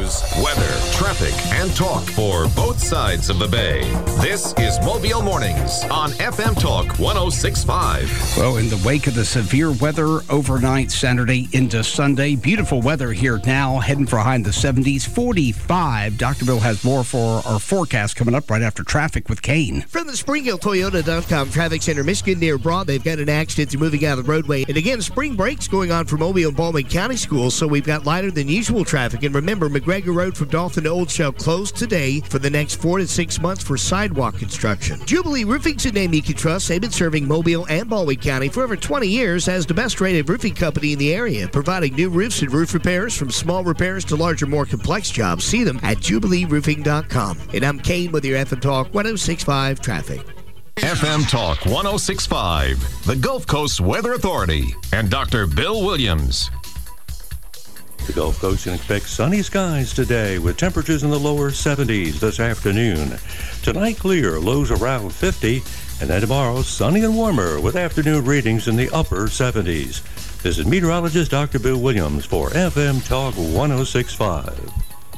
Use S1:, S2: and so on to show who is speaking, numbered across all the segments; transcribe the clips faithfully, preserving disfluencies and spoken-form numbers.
S1: news, weather, traffic, and talk for both sides of the bay. This is Mobile Mornings on F M Talk one oh six point five.
S2: Well, in the wake of the severe weather overnight Saturday into Sunday, beautiful weather here now, heading for a high in the seventies, forty-five. Doctor Bill has more for our forecast coming up right after traffic with Kane.
S3: From the Spring Hill Toyota dot com Traffic Center, Michigan near Broad, they've got an accident. They're moving out of the roadway. And again, spring break's going on for Mobile and Baldwin County Schools, so we've got lighter than usual traffic. And remember, McGregor Road from Dolphin to Old Shell closed today for the next four to six months for sidewalk construction. Jubilee Roofing's a name you can trust. They've been serving Mobile and Baldwin County for over twenty years as the best rated roofing company in the area, providing new roofs and roof repairs from small repairs to larger, more complex jobs. See them at Jubilee Roofing dot com. And I'm Kane with your F M Talk one oh six point five traffic.
S1: F M Talk one oh six point five, the Gulf Coast Weather Authority, and Doctor Bill Williams.
S4: The Gulf Coast can expect sunny skies today with temperatures in the lower seventies this afternoon. Tonight clear, lows around fifty, and then tomorrow sunny and warmer with afternoon readings in the upper seventies. This is meteorologist Doctor Bill Williams for F M Talk one oh six point five.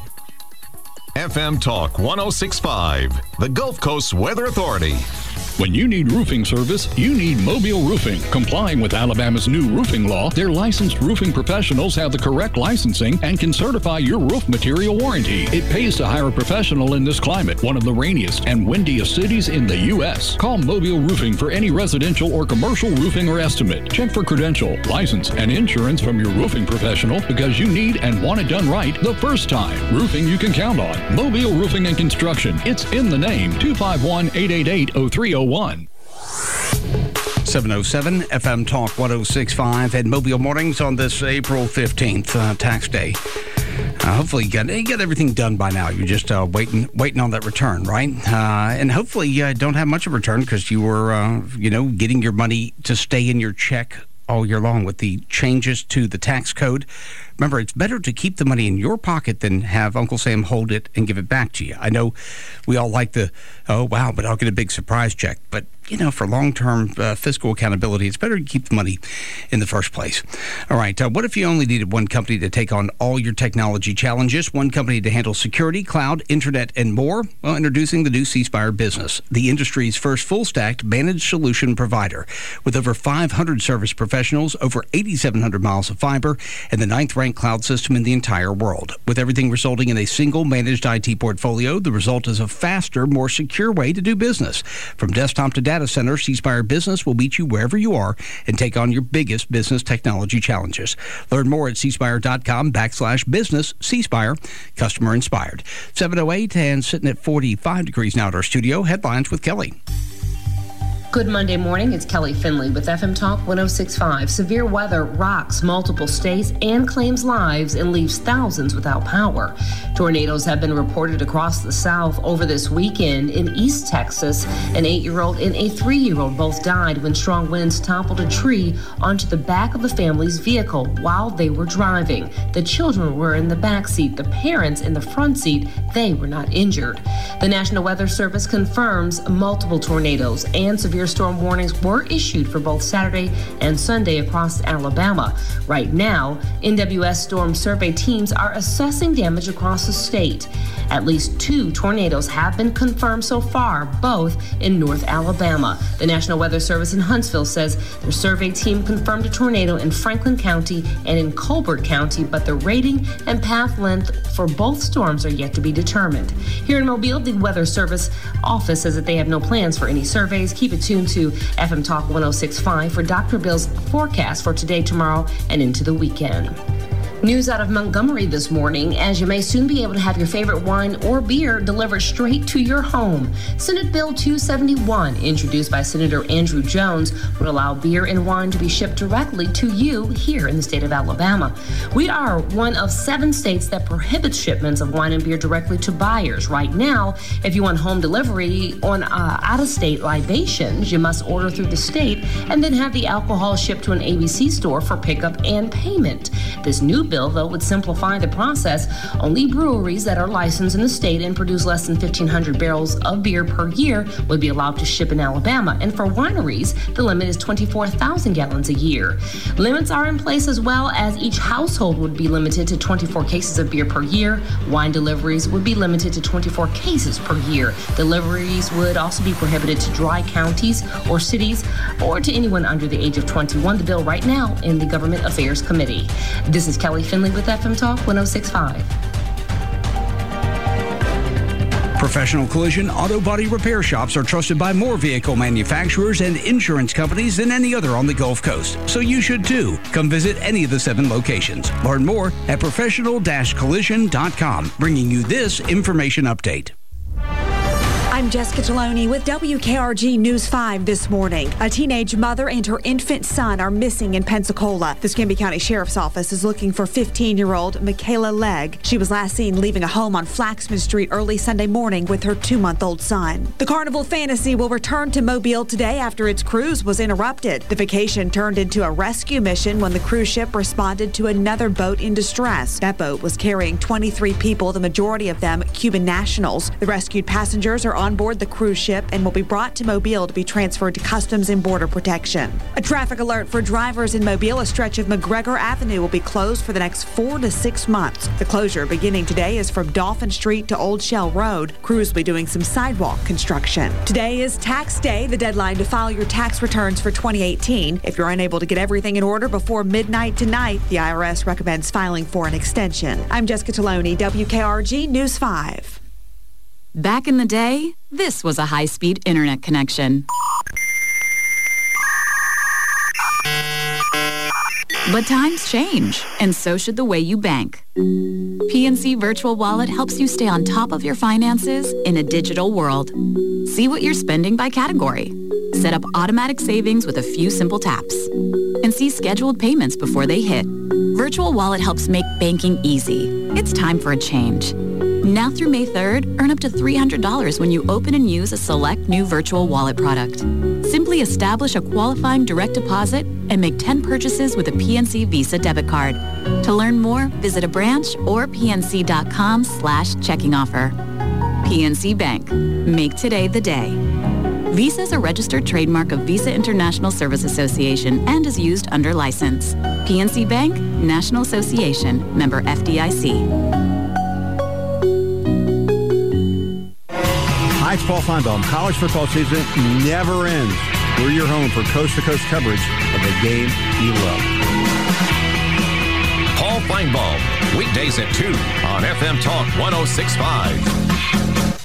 S1: F M Talk one oh six point five, the Gulf Coast Weather Authority.
S5: When you need roofing service, you need Mobile Roofing. Complying with Alabama's new roofing law, their licensed roofing professionals have the correct licensing and can certify your roof material warranty. It pays to hire a professional in this climate, one of the rainiest and windiest cities in the U S Call Mobile Roofing for any residential or commercial roofing or estimate. Check for credential, license, and insurance from your roofing professional because you need and want it done right the first time. Roofing you can count on. Mobile Roofing and Construction. It's in the name. two five one, eight eight eight, oh three oh one.
S2: seven oh seven F M Talk one oh six point five and Mobile Mornings on this April fifteenth, uh, tax day. Uh, hopefully you got, you got everything done by now. You're just uh, waiting waiting on that return, right? Uh, and hopefully you uh, don't have much of a return because you were, uh, you know, getting your money to stay in your check all year long with the changes to the tax code. Remember, it's better to keep the money in your pocket than have Uncle Sam hold it and give it back to you. I know we all like the, oh, wow, but I'll get a big surprise check. But, you know, for long-term uh, fiscal accountability, it's better to keep the money in the first place. All right, uh, what if you only needed one company to take on all your technology challenges, one company to handle security, cloud, internet, and more? Well, introducing the new C Spire Business, the industry's first full-stacked managed solution provider. With over five hundred service professionals, over eighty-seven hundred miles of fiber, and the ninth-ranked cloud system in the entire world. With everything resulting in a single managed I T portfolio, the result is a faster, more secure way to do business. From desktop to data center, C Spire Business will meet you wherever you are and take on your biggest business technology challenges. Learn more at cspire.com backslash business. C Spire, customer inspired. seven oh eight and sitting at forty-five degrees now at our studio. Headlines with Kelly.
S6: Good Monday morning. It's Kelly Finley with F M Talk one oh six point five. Severe weather rocks multiple states and claims lives and leaves thousands without power. Tornadoes have been reported across the South over this weekend. In East Texas, an eight-year-old and a three-year-old both died when strong winds toppled a tree onto the back of the family's vehicle while they were driving. The children were in the back seat, the parents in the front seat. They were not injured. The National Weather Service confirms multiple tornadoes and severe storm warnings were issued for both Saturday and Sunday across Alabama. Right now, N W S storm survey teams are assessing damage across the state. At least two tornadoes have been confirmed so far, both in North Alabama. The National Weather Service in Huntsville says their survey team confirmed a tornado in Franklin County and in Colbert County, but the rating and path length for both storms are yet to be determined. Here in Mobile, the Weather Service office says that they have no plans for any surveys. Keep it tuned to F M Talk one oh six point five for Doctor Bill's forecast for today, tomorrow, and into the weekend. News out of Montgomery this morning, as you may soon be able to have your favorite wine or beer delivered straight to your home. Senate Bill two seventy-one, introduced by Senator Andrew Jones, would allow beer and wine to be shipped directly to you here in the state of Alabama. We are one of seven states that prohibits shipments of wine and beer directly to buyers. Right now, if you want home delivery on uh, out-of-state libations, you must order through the state and then have the alcohol shipped to an A B C store for pickup and payment. This new bill, though, would simplify the process. Only breweries that are licensed in the state and produce less than fifteen hundred barrels of beer per year would be allowed to ship in Alabama. And for wineries, the limit is twenty-four thousand gallons a year. Limits are in place as well, as each household would be limited to twenty-four cases of beer per year. Wine deliveries would be limited to twenty-four cases per year. Deliveries would also be prohibited to dry counties or cities or to anyone under the age of twenty-one. The bill right now in the Government Affairs Committee. This is Kelly Finley with F M Talk one oh six point five.
S2: Professional collision auto body repair shops are trusted by more vehicle manufacturers and insurance companies than any other on the Gulf Coast. So you should too. Come visit any of the seven locations. Learn more at professional dash collision dot com, bringing you this information update.
S7: I'm Jessica Taloni with W K R G News five this morning. A teenage mother and her infant son are missing in Pensacola. The Escambia County Sheriff's Office is looking for fifteen-year-old Michaela Legg. She was last seen leaving a home on Flaxman Street early Sunday morning with her two-month-old son. The Carnival Fantasy will return to Mobile today after its cruise was interrupted. The vacation turned into a rescue mission when the cruise ship responded to another boat in distress. That boat was carrying twenty-three people, the majority of them Cuban nationals. The rescued passengers are on board the cruise ship and will be brought to Mobile to be transferred to Customs and Border Protection. A traffic alert for drivers in Mobile. A stretch of McGregor Avenue will be closed for the next four to six months. The closure beginning today is from Dolphin Street to Old Shell Road. Crews will be doing some sidewalk construction. Today is tax day, the deadline to file your tax returns for twenty eighteen. If you're unable to get everything in order before midnight tonight, the I R S recommends filing for an extension. I'm Jessica Taloni, W K R G News five.
S8: Back in the day, this was a high-speed internet connection. But times change, and so should the way you bank. P N C Virtual Wallet helps you stay on top of your finances in a digital world. See what you're spending by category. Set up automatic savings with a few simple taps. And see scheduled payments before they hit. Virtual Wallet helps make banking easy. It's time for a change. Now through May third, earn up to three hundred dollars when you open and use a select new Virtual Wallet product. Simply establish a qualifying direct deposit and make ten purchases with a P N C Visa debit card. To learn more, visit a branch or pnc.com slash checking offer. P N C Bank. Make today the day. Visa is a registered trademark of Visa International Service Association and is used under license. P N C Bank, National Association, member F D I C.
S9: Hi, it's Paul Feinbaum. College football season never ends. We're your home for coast-to-coast coverage of the game you love.
S1: Paul Feinbaum, weekdays at two on F M Talk one oh six point five.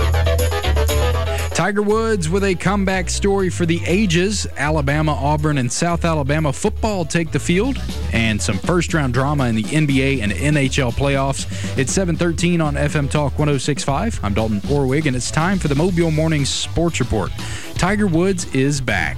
S2: Tiger Woods with a comeback story for the ages. Alabama, Auburn, and South Alabama football take the field, and some first-round drama in the N B A and N H L playoffs. It's seven thirteen on F M Talk one oh six point five. I'm Dalton Orwig, and it's time for the Mobile Morning Sports Report. Tiger Woods is back.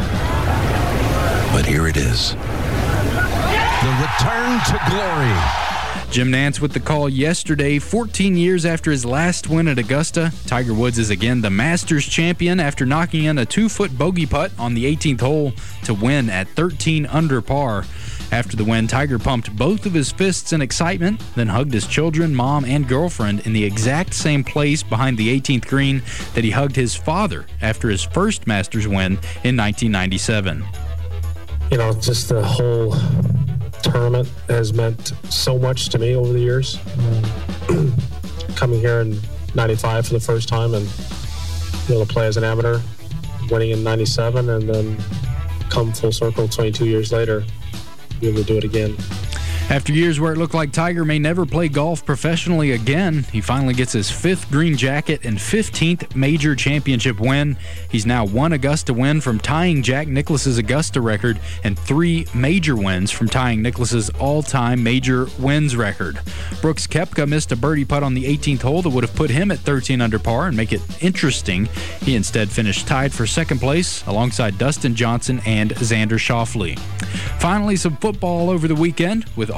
S10: But here it is. The return to glory.
S2: Jim Nantz with the call yesterday. fourteen years after his last win at Augusta, Tiger Woods is again the Masters champion after knocking in a two-foot bogey putt on the eighteenth hole to win at thirteen under par. After the win, Tiger pumped both of his fists in excitement, then hugged his children, mom, and girlfriend in the exact same place behind the eighteenth green that he hugged his father after his first Masters win in nineteen ninety-seven.
S11: You know, just the whole tournament has meant so much to me over the years. Um, coming here in ninety-five for the first time and be able to play as an amateur, winning in ninety-seven, and then come full circle twenty-two years later, be able to do it again.
S2: After years where it looked like Tiger may never play golf professionally again, he finally gets his fifth green jacket and fifteenth major championship win. He's now one Augusta win from tying Jack Nicklaus's Augusta record and three major wins from tying Nicklaus's all-time major wins record. Brooks Koepka missed a birdie putt on the eighteenth hole that would have put him at thirteen under par and make it interesting. He instead finished tied for second place alongside Dustin Johnson and Xander Schauffele. Finally, some football over the weekend with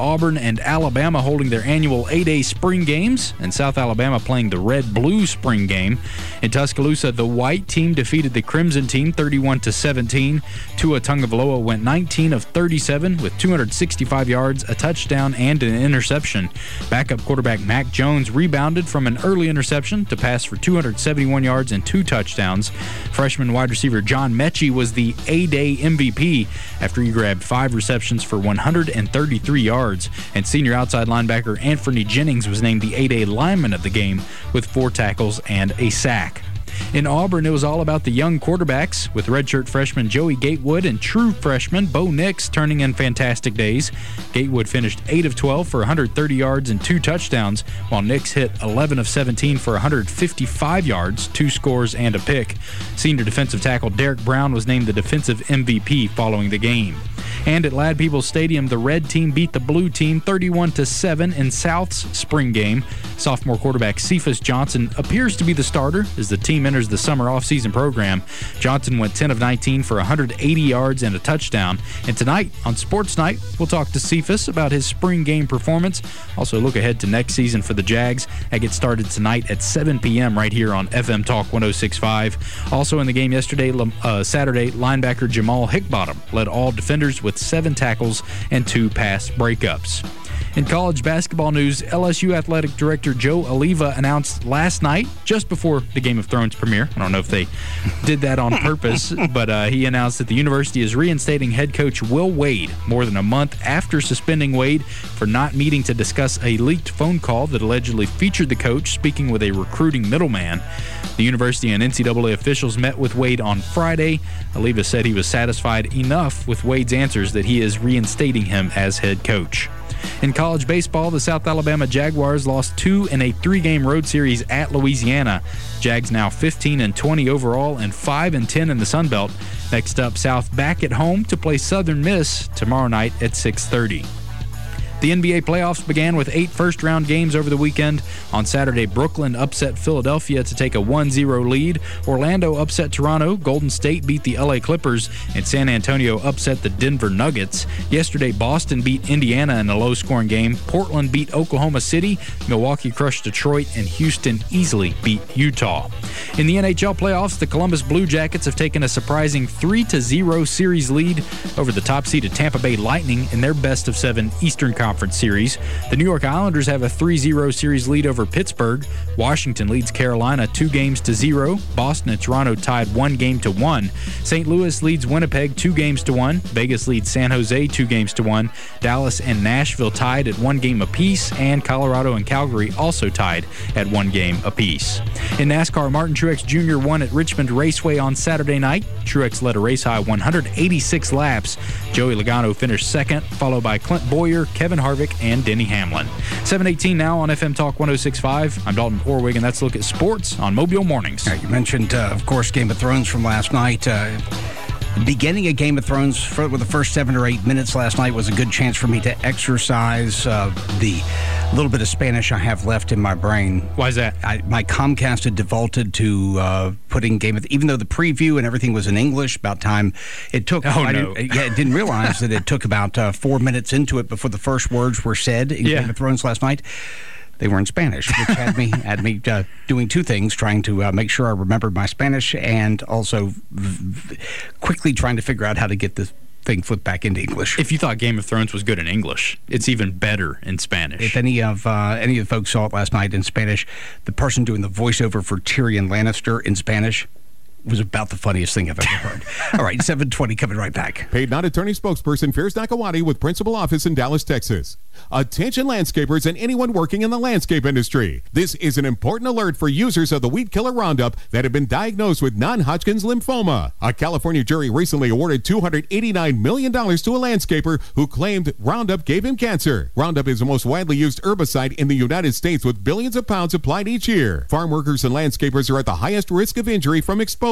S12: Auburn and Alabama holding their annual eight-day spring games, and South Alabama playing the red-blue spring game. In Tuscaloosa, the white team defeated the crimson team thirty-one to seventeen. Tua Tagovailoa went nineteen of thirty-seven with two hundred sixty-five yards, a touchdown, and an interception. Backup quarterback Mac Jones rebounded from an early interception to pass for two hundred seventy-one yards and two touchdowns. Freshman wide receiver John Mechie was the A-Day M V P after he grabbed five receptions for one hundred thirty-three yards. And senior outside linebacker Anthony Jennings was named the A-Day lineman of the game with four tackles and a sack. In Auburn, it was all about the young quarterbacks, with redshirt freshman Joey Gatewood and true freshman Bo Nix turning in fantastic days. Gatewood finished eight of twelve for one hundred thirty yards and two touchdowns, while Nix hit eleven of seventeen for one hundred fifty-five yards, two scores, and a pick. Senior defensive tackle Derek Brown was named the defensive M V P following the game. And at Lad Peoples Stadium, the red team beat the blue team thirty-one to seven in South's spring game. Sophomore quarterback Cephas Johnson appears to be the starter as the team enters the summer offseason program. Johnson went ten of nineteen for one hundred eighty yards and a touchdown. And tonight on Sports Night, we'll talk to Cephas about his spring game performance. Also look ahead to next season for the Jags. That gets started tonight at seven p.m. right here on F M Talk one oh six point five. Also in the game yesterday, uh, Saturday, linebacker Jamal Hickbottom led all defenders with seven tackles and two pass breakups. In college basketball news, L S U Athletic Director Joe Oliva announced last night, just before the Game of Thrones premiere, I don't know if they did that on purpose, but uh, he announced that the university is reinstating head coach Will Wade more than a month after suspending Wade for not meeting to discuss a leaked phone call that allegedly featured the coach speaking with a recruiting middleman. The university and N C double A officials met with Wade on Friday. Oliva said he was satisfied enough with Wade's answers that he is reinstating him as head coach. In college baseball, the South Alabama Jaguars lost two in a three-game road series at Louisiana. Jags now fifteen and twenty overall and five and ten in the Sun Belt. Next up, South back at home to play Southern Miss tomorrow night at six thirty. The N B A playoffs began with eight first-round games over the weekend. On Saturday, Brooklyn upset Philadelphia to take a one zero lead. Orlando upset Toronto. Golden State beat the L A Clippers. And San Antonio upset the Denver Nuggets. Yesterday, Boston beat Indiana in a low-scoring game. Portland beat Oklahoma City. Milwaukee crushed Detroit. And Houston easily beat Utah. In the N H L playoffs, the Columbus Blue Jackets have taken a surprising three to zero series lead over the top-seeded Tampa Bay Lightning in their best-of-seven Eastern Conference Series. The New York Islanders have a three zero series lead over Pittsburgh. Washington leads Carolina two games to zero. Boston and Toronto tied one game to one. Saint Louis leads Winnipeg two games to one. Vegas leads San Jose two games to one. Dallas and Nashville tied at one game apiece, and Colorado and Calgary also tied at one game apiece. In NASCAR, Martin Truex Junior won at Richmond Raceway on Saturday night. Truex led a race-high one hundred eighty-six laps. Joey Logano finished second, followed by Clint Boyer, Kevin Harvick, and Denny Hamlin. seven eighteen now on F M Talk one oh six point five. I'm Dalton Orwig, and that's a look at sports on Mobile Mornings.
S2: Right, you mentioned, uh, of course, Game of Thrones from last night. Uh, beginning of Game of Thrones for, with the first seven or eight minutes last night was a good chance for me to exercise uh, the little bit of Spanish I have left in my brain.
S12: Why is that?
S2: I, my Comcast had defaulted to uh, putting Game of even though the preview and everything was in English. About time it took.
S12: Oh
S2: I
S12: no!
S2: Didn't, yeah, I didn't realize that it took about uh, four minutes into it before the first words were said in
S12: yeah.
S2: Game of Thrones last night. They were in Spanish, which had me had me uh, doing two things: trying to uh, make sure I remembered my Spanish, and also v- v- quickly trying to figure out how to get this thing flipped back into English.
S12: If you thought Game of Thrones was good in English, it's even better in Spanish.
S2: If any of uh, any of the folks saw it last night in Spanish, the person doing the voiceover for Tyrion Lannister in Spanish was about the funniest thing I've ever heard. All right, seven twenty, coming right back.
S13: Paid non-attorney spokesperson Fierce Nakawati with principal office in Dallas, Texas. Attention landscapers and anyone working in the landscape industry. This is an important alert for users of the Weed Killer Roundup that have been diagnosed with non-Hodgkin's lymphoma. A California jury recently awarded two hundred eighty-nine million dollars to a landscaper who claimed Roundup gave him cancer. Roundup is the most widely used herbicide in the United States with billions of pounds applied each year. Farm workers and landscapers are at the highest risk of injury from exposure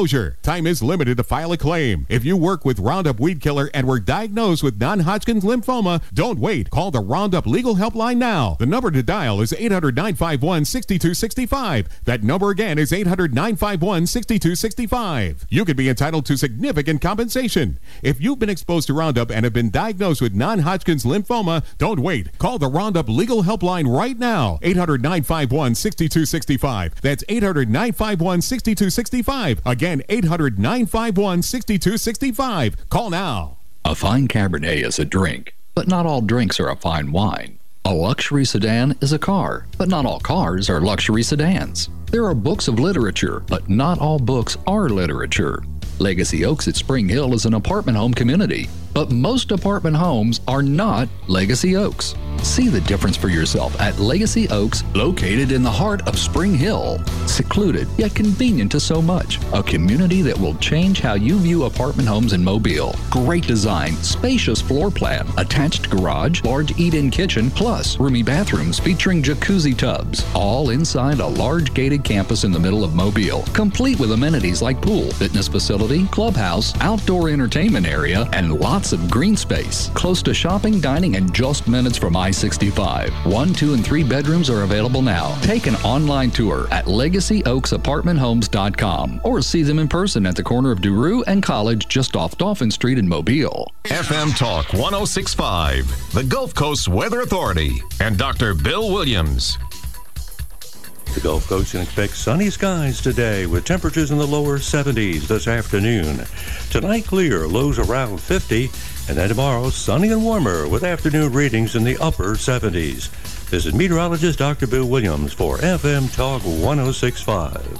S13: exposure. Time is limited to file a claim. If you work with Roundup Weed Killer and were diagnosed with non-Hodgkin's lymphoma, don't wait. Call the Roundup Legal Helpline now. The number to dial is eight hundred, nine five one, six two six five. That number again is eight hundred, nine five one, six two six five. You could be entitled to significant compensation. If you've been exposed to Roundup and have been diagnosed with non-Hodgkin's lymphoma, don't wait. Call the Roundup Legal Helpline right now. eight hundred, nine five one, six two six five. That's eight hundred, nine five one, six two six five. Again, eight hundred, nine five one, six two six five. Call now.
S5: A fine Cabernet is a drink, but not all drinks are a fine wine. A luxury sedan is a car, but not all cars are luxury sedans. There are books of literature, but not all books are literature. Legacy Oaks at Spring Hill is an apartment home community, but most apartment homes are not Legacy Oaks. See the difference for yourself at Legacy Oaks, located in the heart of Spring Hill. Secluded, yet convenient to so much. A community that will change how you view apartment homes in Mobile. Great design, spacious floor plan, attached garage, large eat-in kitchen, plus roomy bathrooms featuring jacuzzi tubs. All inside a large gated campus in the middle of Mobile, complete with amenities like pool, fitness facility, clubhouse, outdoor entertainment area, and lots of green space. Close to shopping, dining, and just minutes from I sixty-five. One, two, and three bedrooms are available now. Take an online tour at legacy oaks apartment homes dot com or see them in person at the corner of Duru and College just off Dolphin Street in Mobile.
S1: F M Talk one oh six point five, the Gulf Coast Weather Authority, and Doctor Bill Williams.
S4: The Gulf Coast can expect sunny skies today with temperatures in the lower seventies this afternoon. Tonight clear, lows around fifty, and then tomorrow sunny and warmer with afternoon readings in the upper seventies. This is meteorologist Doctor Bill Williams for F M Talk one oh six point five.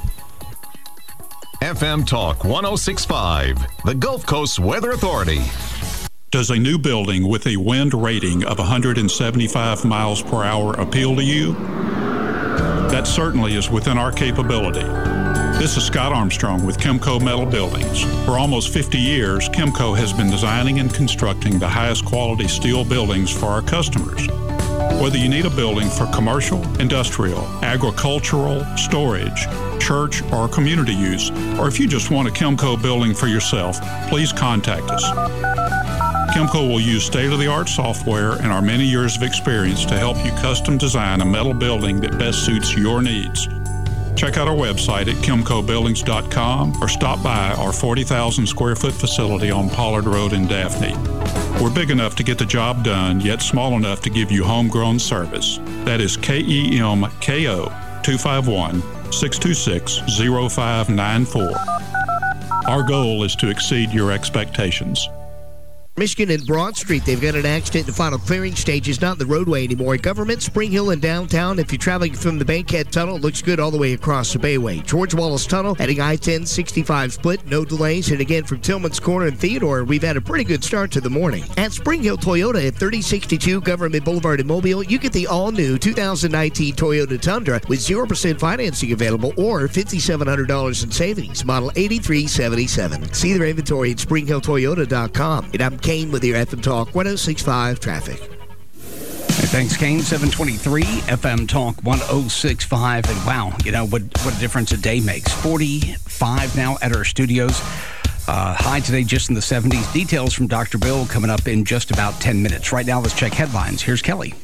S1: F M Talk one oh six point five, the Gulf Coast Weather Authority.
S14: Does a new building with a wind rating of one hundred seventy-five miles per hour appeal to you? That certainly is within our capability. This is Scott Armstrong with Chemco Metal Buildings. For almost fifty years, Chemco has been designing and constructing the highest quality steel buildings for our customers. Whether you need a building for commercial, industrial, agricultural, storage, church, or community use, or if you just want a Chemco building for yourself, please contact us. Chemco will use state-of-the-art software and our many years of experience to help you custom design a metal building that best suits your needs. Check out our website at chemco buildings dot com or stop by our forty thousand square foot facility on Pollard Road in Daphne. We're big enough to get the job done, yet small enough to give you homegrown service. That is K E M K O two five one, six two six, zero five nine four. Our goal is to exceed your expectations.
S3: Michigan and Broad Street, they've got an accident in the final clearing stages, not in the roadway anymore. Government, Spring Hill, and downtown. If you're traveling from the Bankhead Tunnel, it looks good all the way across the Bayway. George Wallace Tunnel, heading I ten sixty-five split, no delays. And again, from Tillman's Corner and Theodore, we've had a pretty good start to the morning. At Spring Hill Toyota at thirty sixty-two Government Boulevard in Mobile, you get the all-new two thousand nineteen Toyota Tundra with zero percent financing available or five thousand seven hundred dollars in savings. Model eighty-three seventy-seven. See their inventory at spring hill toyota dot com. And I'm Kane with your F M Talk one oh six point five traffic.
S2: Hey, thanks, Kane. seven twenty-three F M Talk one oh six point five. And wow, you know what, what a difference a day makes. forty-five now at our studios. Uh, high today just in the seventies. Details from Doctor Bill coming up in just about ten minutes. Right now, let's check headlines. Here's Kelly.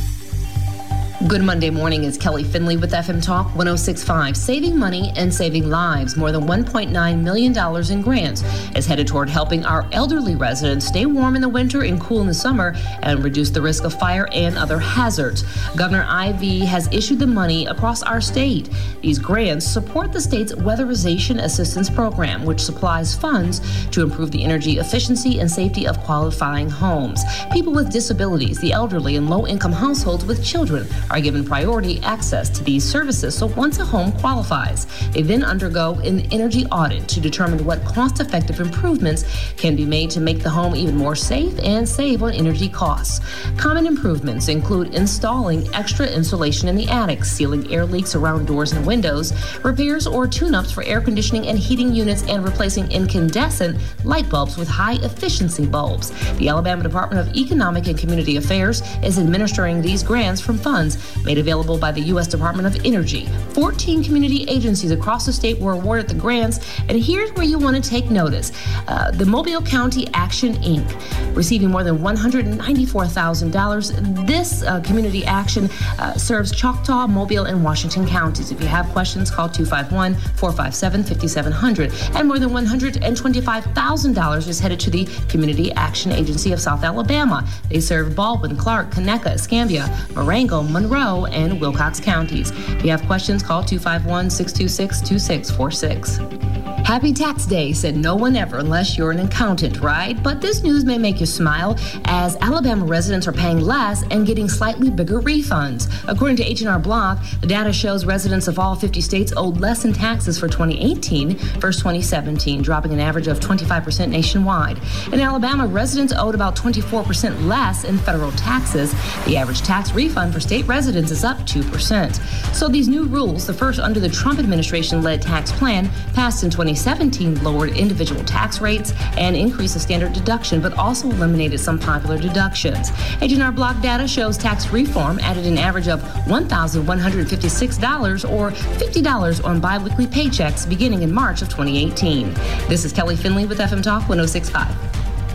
S6: Good Monday morning. Is Kelly Finley with F M Talk one oh six point five. Saving money and saving lives. More than one point nine million dollars in grants is headed toward helping our elderly residents stay warm in the winter and cool in the summer and reduce the risk of fire and other hazards. Governor Ivey has issued the money across our state. These grants support the state's Weatherization Assistance Program, which supplies funds to improve the energy efficiency and safety of qualifying homes. People with disabilities, the elderly, and low-income households with children are given priority access to these services. So once a home qualifies, they then undergo an energy audit to determine what cost-effective improvements can be made to make the home even more safe and save on energy costs. Common improvements include installing extra insulation in the attic, sealing air leaks around doors and windows, repairs or tune-ups for air conditioning and heating units, and replacing incandescent light bulbs with high-efficiency bulbs. The Alabama Department of Economic and Community Affairs is administering these grants from funds made available by the U S Department of Energy. fourteen community agencies across the state were awarded the grants, and here's where you want to take notice. Uh, the Mobile County Action, Incorporated, receiving more than one hundred ninety-four thousand dollars. This uh, community action uh, serves Choctaw, Mobile, and Washington counties. If you have questions, call two five one, four five seven, five seven zero zero. And more than one hundred twenty-five thousand dollars is headed to the Community Action Agency of South Alabama. They serve Baldwin, Clark, Conecuh, Escambia, Marengo, Monroe, and Wilcox counties. If you have questions, call two five one, six two six, two six four six. Happy Tax Day, said no one ever unless you're an accountant, right? But this news may make you smile, as Alabama residents are paying less and getting slightly bigger refunds. According to H and R Block, the data shows residents of all fifty states owed less in taxes for twenty eighteen versus twenty seventeen, dropping an average of twenty-five percent nationwide. In Alabama, residents owed about twenty-four percent less in federal taxes. The average tax refund for state residents is up two percent. So these new rules, the first under the Trump administration-led tax plan, passed in twenty seventeen, lowered individual tax rates and increased the standard deduction, but also eliminated some popular deductions. H and R Block data shows tax reform added an average of one thousand one hundred fifty-six dollars or fifty dollars on biweekly paychecks beginning in March of twenty eighteen. This is Kelly Finley with F M Talk one oh six point five.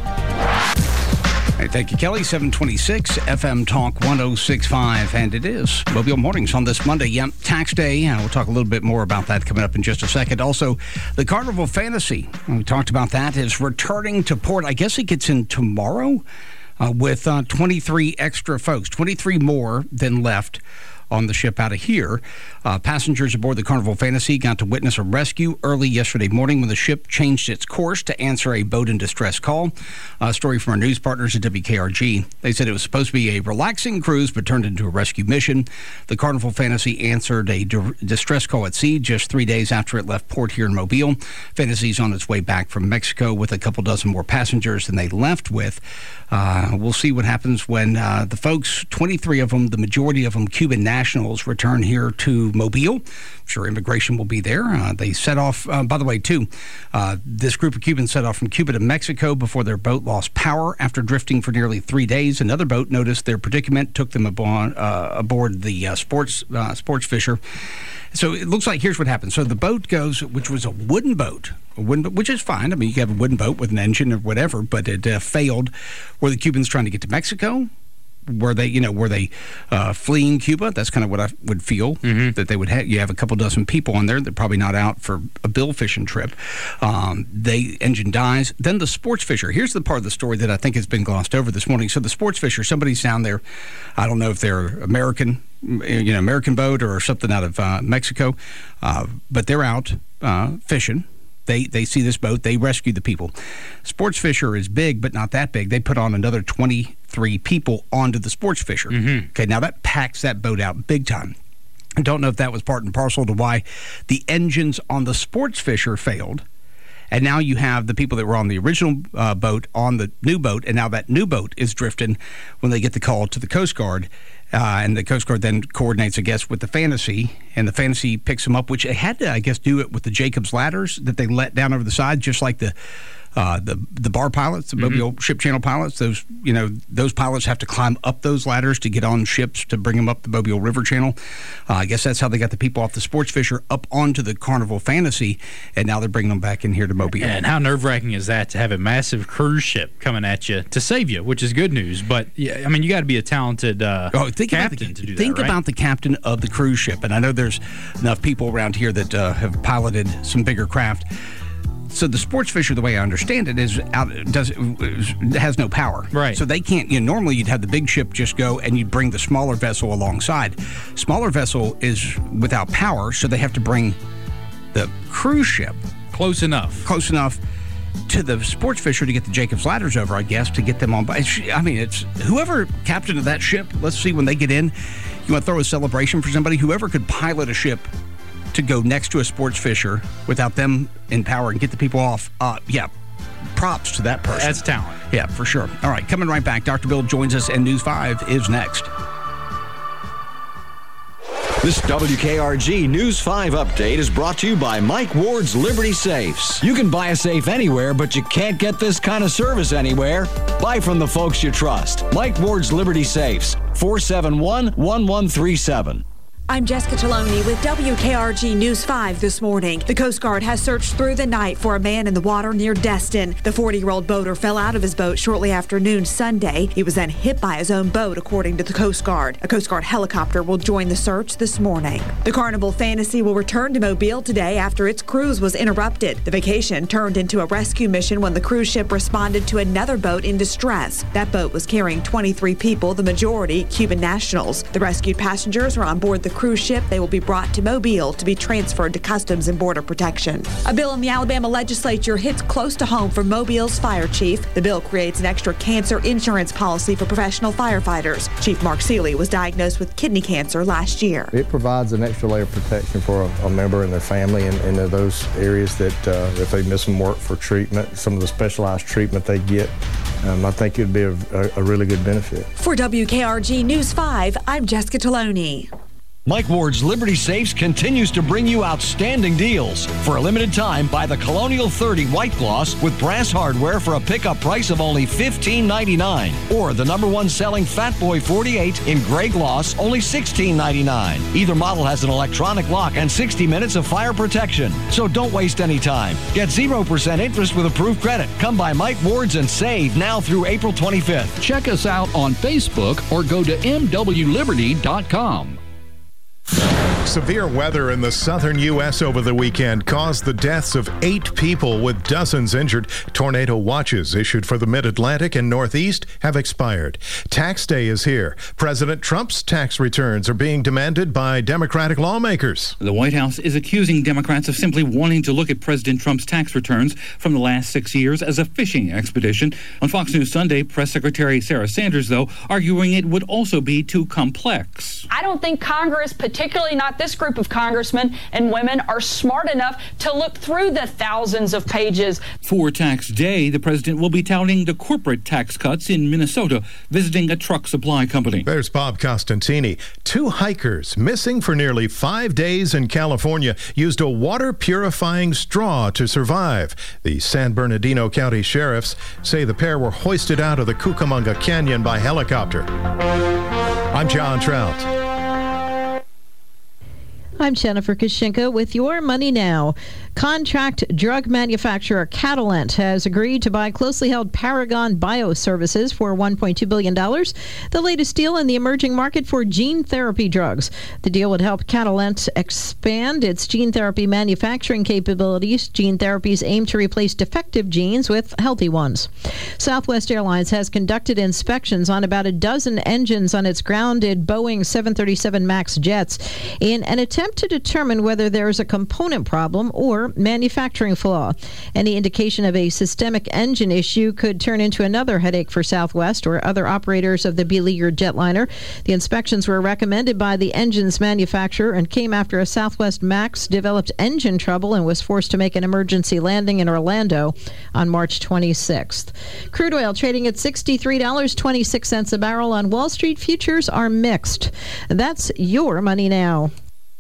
S2: Hey, thank you, Kelly. seven twenty-six F M Talk one oh six point five, and it is Mobile Mornings on this Monday. Yeah, tax day. Uh, we'll talk a little bit more about that coming up in just a second. Also, the Carnival Fantasy, we talked about that, is returning to port. I guess it gets in tomorrow uh, with uh, twenty-three extra folks, twenty-three more than left on the ship out of here. Uh, passengers aboard the Carnival Fantasy got to witness a rescue early yesterday morning when the ship changed its course to answer a boat in distress call. A story from our news partners at W K R G. They said it was supposed to be a relaxing cruise, but turned into a rescue mission. The Carnival Fantasy answered a di- distress call at sea just three days after it left port here in Mobile. Fantasy's on its way back from Mexico with a couple dozen more passengers than they left with. Uh, we'll see what happens when uh, the folks, twenty-three of them, the majority of them Cuban nationals, return here to Mobile. I'm sure immigration will be there. Uh, they set off, uh, by the way, too, uh, this group of Cubans set off from Cuba to Mexico before their boat lost power after drifting for nearly three days. Another boat noticed their predicament, took them aboard, uh, aboard the uh, sports uh, sports fisher. So it looks like here's what happened. So the boat goes, which was a wooden boat, a wooden boat, which is fine. I mean, you can have a wooden boat with an engine or whatever, but it uh, failed. Were the Cubans trying to get to Mexico? Were they, you know, were they uh, fleeing Cuba? That's kind of what I would feel, mm-hmm. that they would have. You have a couple dozen people on there. They're probably not out for a bill fishing trip. Um, they engine dies. Then the sports fisher. Here's the part of the story that I think has been glossed over this morning. So the sports fisher, somebody's down there. I don't know if they're American, you know, American boat or something out of uh, Mexico, uh, but they're out uh, fishing. They they see this boat. They rescue the people. Sports fisher is big, but not that big. They put on another twenty-three people onto the sports fisher. Mm-hmm. Okay, now that packs that boat out big time. I don't know if that was part and parcel to why the engines on the sports fisher failed. And now you have the people that were on the original uh, boat on the new boat, and now that new boat is drifting when they get the call to the Coast Guard. Uh, and the Coast Guard then coordinates, I guess, with the Fantasy, and the Fantasy picks them up, which it had to, I guess, do it with the Jacobs ladders that they let down over the side, just like the uh, the the bar pilots, the Mobile mm-hmm. Ship Channel pilots. Those, you know, those pilots have to climb up those ladders to get on ships to bring them up the Mobile River Channel. Uh, I guess that's how they got the people off the sports fisher up onto the Carnival Fantasy, and now they're bringing them back in here to Mobile.
S12: And how nerve-wracking is that to have a massive cruise ship coming at you to save you, which is good news. But yeah, I mean, you got to be a talented uh, oh, think captain
S2: about the,
S12: to do that.
S2: Think
S12: right?
S2: about the captain of the cruise ship, and I know there's enough people around here that uh, have piloted some bigger craft. So the sports fisher, the way I understand it, is out does has no power.
S12: Right.
S2: So they can't. You know, normally you'd have the big ship just go, and you'd bring the smaller vessel alongside. Smaller vessel is without power, so they have to bring the cruise ship
S12: close enough.
S2: Close enough to the sports fisher to get the Jacobs ladders over, I guess, to get them on. I mean, it's whoever captain of that ship. Let's see when they get in. You want to throw a celebration for somebody? Whoever could pilot a ship to go next to a sports fisher without them in power and get the people off. Uh, yeah, props to that person.
S12: That's talent.
S2: Yeah, for sure. All right, coming right back. Doctor Bill joins us, and News five is next.
S15: This W K R G News five update is brought to you by Mike Ward's Liberty Safes. You can buy a safe anywhere, but you can't get this kind of service anywhere. Buy from the folks you trust. Mike Ward's Liberty Safes. four seven one, one one three seven.
S7: I'm Jessica Taloni with W K R G News five this morning. The Coast Guard has searched through the night for a man in the water near Destin. The forty-year-old boater fell out of his boat shortly after noon Sunday. He was then hit by his own boat, according to the Coast Guard. A Coast Guard helicopter will join the search this morning. The Carnival Fantasy will return to Mobile today after its cruise was interrupted. The vacation turned into a rescue mission when the cruise ship responded to another boat in distress. That boat was carrying twenty-three people, the majority Cuban nationals. The rescued passengers are on board the cruise ship. They will be brought to Mobile to be transferred to Customs and Border Protection. A bill in the Alabama legislature hits close to home for Mobile's fire chief. The bill creates an extra cancer insurance policy for professional firefighters. Chief Mark Seeley was diagnosed with kidney cancer last year.
S16: It provides an extra layer of protection for a, a member and their family in, in those areas that uh, if they miss some work for treatment, some of the specialized treatment they get, um, I think it would be a, a, a really good benefit.
S7: For W K R G News five, I'm Jessica Taloni.
S15: Mike Ward's Liberty Safes continues to bring you outstanding deals. For a limited time, buy the Colonial thirty White Gloss with brass hardware for a pickup price of only fifteen ninety-nine dollars. Or the number one selling Fat Boy forty-eight in gray gloss, only sixteen ninety-nine dollars. Either model has an electronic lock and sixty minutes of fire protection. So don't waste any time. Get zero percent interest with approved credit. Come by Mike Ward's and save now through April twenty-fifth.
S5: Check us out on Facebook or go to m w liberty dot com.
S17: Severe weather in the southern U S over the weekend caused the deaths of eight people with dozens injured. Tornado watches issued for the mid-Atlantic and Northeast have expired. Tax day is here. President Trump's tax returns are being demanded by Democratic lawmakers.
S18: The White House is accusing Democrats of simply wanting to look at President Trump's tax returns from the last six years as a fishing expedition. On Fox News Sunday, Press Secretary Sarah Sanders, though, arguing it would also be too complex.
S19: I don't think Congress, particularly not this group of congressmen and women, are smart enough to look through the thousands of pages.
S18: For tax day, the president will be touting the corporate tax cuts in Minnesota, visiting a truck supply company.
S17: There's Bob Costantini. Two hikers missing for nearly five days in California used a water purifying straw to survive. The San Bernardino County sheriffs say the pair were hoisted out of the Cucamonga Canyon by helicopter. I'm John Trout.
S20: I'm Jennifer Kushinka with Your Money Now. Contract drug manufacturer Catalent has agreed to buy closely held Paragon Bioservices for one point two billion dollars, the latest deal in the emerging market for gene therapy drugs. The deal would help Catalent expand its gene therapy manufacturing capabilities. Gene therapies aim to replace defective genes with healthy ones. Southwest Airlines has conducted inspections on about a dozen engines on its grounded Boeing seven thirty-seven MAX jets in an attempt to determine whether there is a component problem or manufacturing flaw. Any indication of a systemic engine issue could turn into another headache for Southwest or other operators of the beleaguered jetliner. The inspections were recommended by the engine's manufacturer and came after a Southwest MAX developed engine trouble and was forced to make an emergency landing in Orlando on March twenty-sixth. Crude oil trading at sixty-three dollars and twenty-six cents a barrel on Wall Street. Futures are mixed. That's Your Money Now.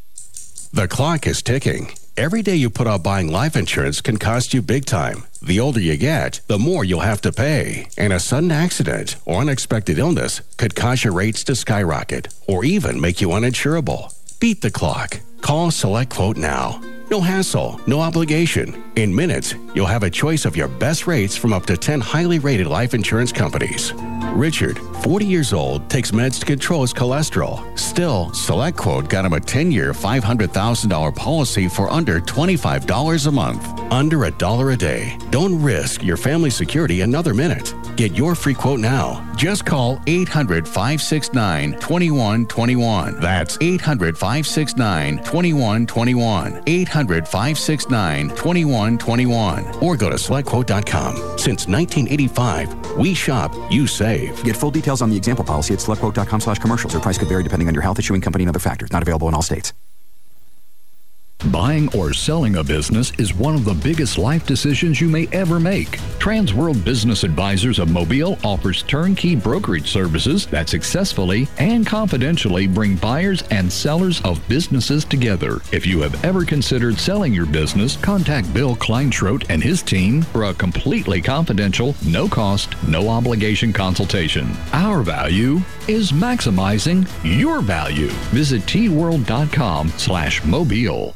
S21: The clock is ticking. Every day you put off buying life insurance can cost you big time. The older you get, the more you'll have to pay. And a sudden accident or unexpected illness could cause your rates to skyrocket or even make you uninsurable. Beat the clock. Call SelectQuote now. No hassle, no obligation. In minutes, you'll have a choice of your best rates from up to ten highly rated life insurance companies. Richard, forty years old, takes meds to control his cholesterol. Still, SelectQuote got him a ten-year, five hundred thousand dollars policy for under twenty-five dollars a month. Under a dollar a day. Don't risk your family's security another minute. Get your free quote now. Just call eight hundred, five six nine, two one two one. That's eight hundred, five six nine, two one two one. eight hundred, five six nine, two one two one. Or go to select quote dot com. Since nineteen eighty-five, we shop, you save.
S22: Get full details on the example policy at select quote dot com slash commercials. Or price could vary depending on your health, issuing company, and other factors. Not available in all states.
S5: Buying or selling a business is one of the biggest life decisions you may ever make. Transworld Business Advisors of Mobile offers turnkey brokerage services that successfully and confidentially bring buyers and sellers of businesses together. If you have ever considered selling your business, contact Bill Kleinschrodt and his team for a completely confidential, no-cost, no-obligation consultation. Our value is maximizing your value. Visit T world dot com slash mobile.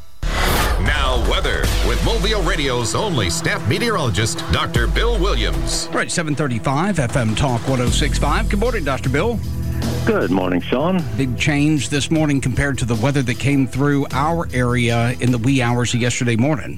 S1: Now, weather with Mobile Radio's only staff meteorologist, Doctor Bill Williams.
S2: Right, seven thirty-five, F M Talk one oh six point five. Good morning, Doctor Bill.
S8: Good morning, Sean.
S2: Big change this morning compared to the weather that came through our area in the wee hours of yesterday morning.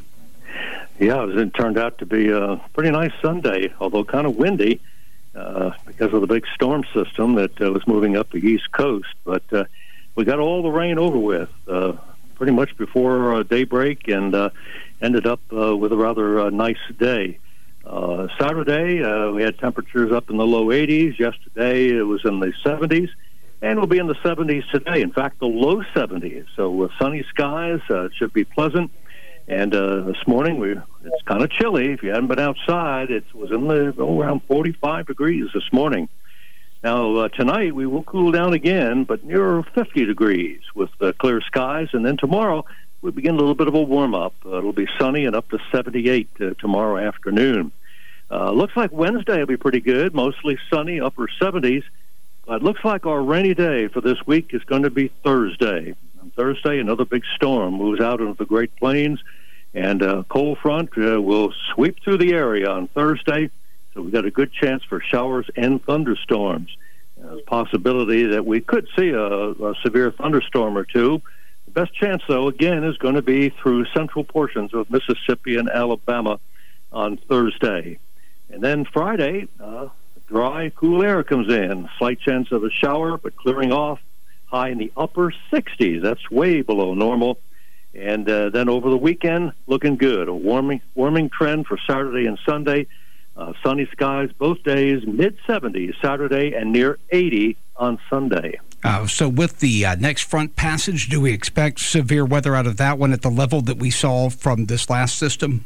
S8: Yeah, it turned out to be a pretty nice Sunday, although kind of windy uh, because of the big storm system that uh, was moving up the East Coast. But uh, we got all the rain over with uh, pretty much before uh, daybreak, and uh, ended up uh, with a rather uh, nice day. Uh, Saturday, uh, we had temperatures up in the low eighties. Yesterday, it was in the seventies, and we'll be in the seventies today. In fact, the low seventies. So uh, sunny skies, uh, it should be pleasant. And uh, this morning, we it's kind of chilly. If you hadn't been outside, it was in the oh, around forty-five degrees this morning. Now, uh, tonight, we will cool down again, but near fifty degrees with uh, clear skies. And then tomorrow, we begin a little bit of a warm-up. Uh, it'll be sunny and up to seventy-eight uh, tomorrow afternoon. Uh, looks like Wednesday will be pretty good, mostly sunny, upper seventies. But it looks like our rainy day for this week is going to be Thursday. On Thursday, another big storm moves out into the Great Plains, and a cold front uh, will sweep through the area on Thursday. So we've got a good chance for showers and thunderstorms. There's a possibility that we could see a, a severe thunderstorm or two. The best chance, though, again, is going to be through central portions of Mississippi and Alabama on Thursday. And then Friday, uh, dry, cool air comes in. Slight chance of a shower, but clearing off. High in the upper sixties. That's way below normal. And uh, then over the weekend, looking good. A warming, warming trend for Saturday and Sunday. Uh, sunny skies both days, mid seventies Saturday and near eighty on Sunday.
S2: Uh, so with the uh, next front passage, do we expect severe weather out of that one at the level that we saw from this last system?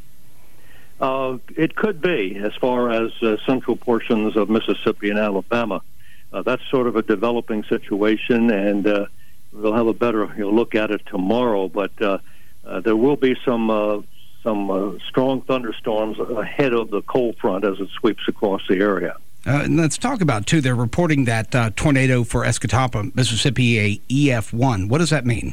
S8: Uh, it could be, as far as uh, central portions of Mississippi and Alabama. Uh, that's sort of a developing situation, and uh, we'll have a better you know, look at it tomorrow. But uh, uh, there will be some uh, some uh, strong thunderstorms ahead of the cold front as it sweeps across the area.
S2: Uh, and let's talk about, too, they're reporting that uh, tornado for Escatawpa, Mississippi, a E F one. What does that mean?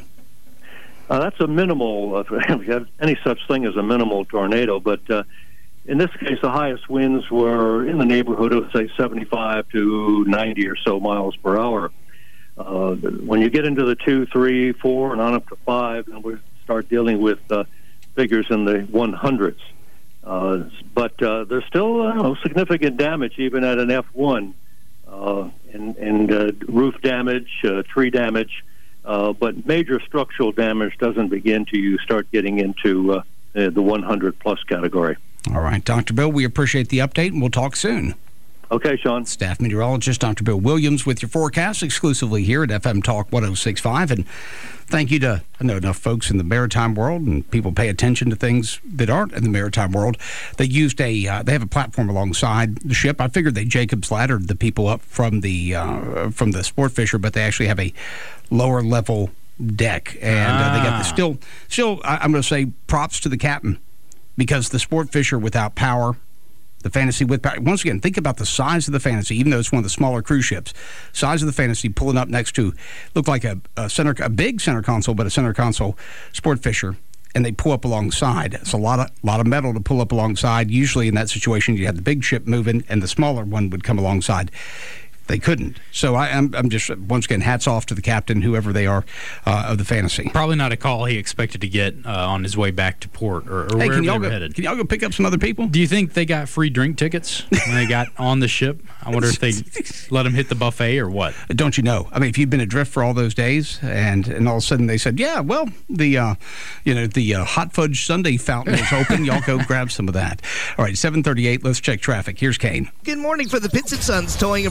S8: Uh, that's a minimal, uh, if you have any such thing as a minimal tornado, but uh, in this case, the highest winds were in the neighborhood of, say, seventy-five to ninety or so miles per hour. Uh, when you get into the two, three, four, and on up to five, then we start dealing with uh, figures in the one hundreds. Uh, but uh, there's still uh, know, significant damage even at an F one, uh, and, and uh, roof damage, uh, tree damage, uh, but major structural damage doesn't begin till you start getting into uh, the one hundred plus category.
S2: All right, Doctor Bill, we appreciate the update, and we'll talk soon.
S8: Okay, Sean.
S2: Staff meteorologist Doctor Bill Williams with your forecast exclusively here at F M Talk one oh six point five. And thank you to, I know enough folks in the maritime world, and people pay attention to things that aren't in the maritime world. They used a, uh, they have a platform alongside the ship. I figured they Jacob's laddered the people up from the, uh, from the sport fisher, but they actually have a lower level deck. And ah. uh, they got the still, still, I'm going to say props to the captain, because the sport fisher without power, the Fantasy with power. Once again, think about the size of the Fantasy, even though it's one of the smaller cruise ships. Size of the Fantasy pulling up next to, look like a, a center, a big center console, but a center console sport fisher, and they pull up alongside. It's a lot of lot of metal to pull up alongside. Usually in that situation, you have the big ship moving, and the smaller one would come alongside. They couldn't. So I, I'm, I'm just, once again, hats off to the captain, whoever they are, uh, of the Fantasy.
S12: Probably not a call he expected to get uh, on his way back to port or, or
S2: hey,
S12: wherever
S2: can y'all
S12: they were
S2: go,
S12: headed.
S2: Can y'all go pick up some other people?
S12: Do you think they got free drink tickets when they got on the ship? I wonder if they let them hit the buffet or what.
S2: Don't you know? I mean, if you've been adrift for all those days, and, and all of a sudden they said, yeah, well, the uh, you know the uh, hot fudge sundae fountain is open. Y'all go grab some of that. All right, seven thirty-eight. Let's check traffic. Here's Kane.
S3: Good morning for the Pitts and Sons Towing and Recovery.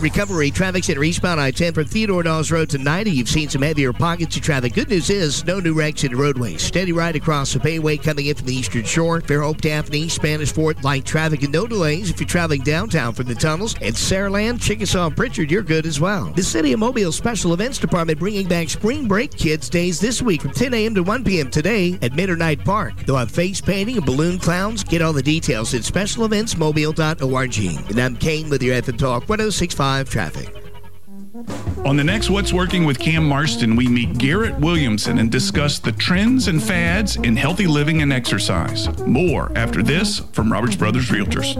S3: Montgomery, traffic center eastbound I ten from Theodore Dawes Road to ninety. You've seen some heavier pockets of traffic. Good news is no new wrecks in the roadways. Steady ride across the Bayway coming in from the eastern shore. Fairhope, Daphne, Spanish Fort, light traffic and no delays if you're traveling downtown from the tunnels. And Saraland, Chickasaw, and Pritchard, you're good as well. The City of Mobile Special Events Department bringing back Spring Break Kids Days this week from ten a.m. to one p.m. today at Midnight Park. They'll have face painting and balloon clowns. Get all the details at special events mobile dot org. And I'm Kane with your F M Talk one oh six point five traffic.
S9: On the next What's Working with Cam Marston, we meet Garrett Williamson and discuss the trends and fads in healthy living and exercise. More after this from Roberts Brothers Realtors.